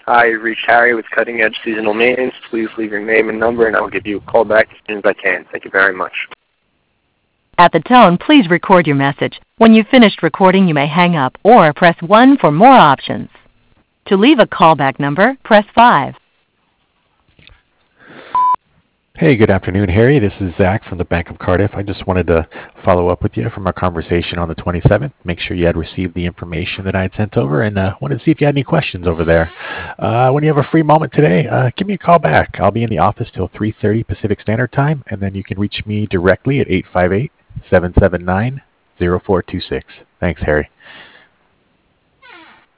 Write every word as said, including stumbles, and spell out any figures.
Hi, you've reached Harry with Cutting Edge Seasonal Maintenance. Please leave your name and number, and I will give you a call back as soon as I can. Thank you very much. At the tone, please record your message. When you've finished recording, you may hang up or press one for more options. To leave a callback number, press five. Hey, good afternoon, Harry. This is Zach from the Bank of Cardiff. I just wanted to follow up with you from our conversation on the twenty-seventh. Make sure you had received the information that I had sent over, and uh, wanted to see if you had any questions over there. Uh, when you have a free moment today, uh, give me a call back. I'll be in the office till three thirty Pacific Standard Time, and then you can reach me directly at eight five eight, seven seven nine, zero four two six. Thanks, Harry.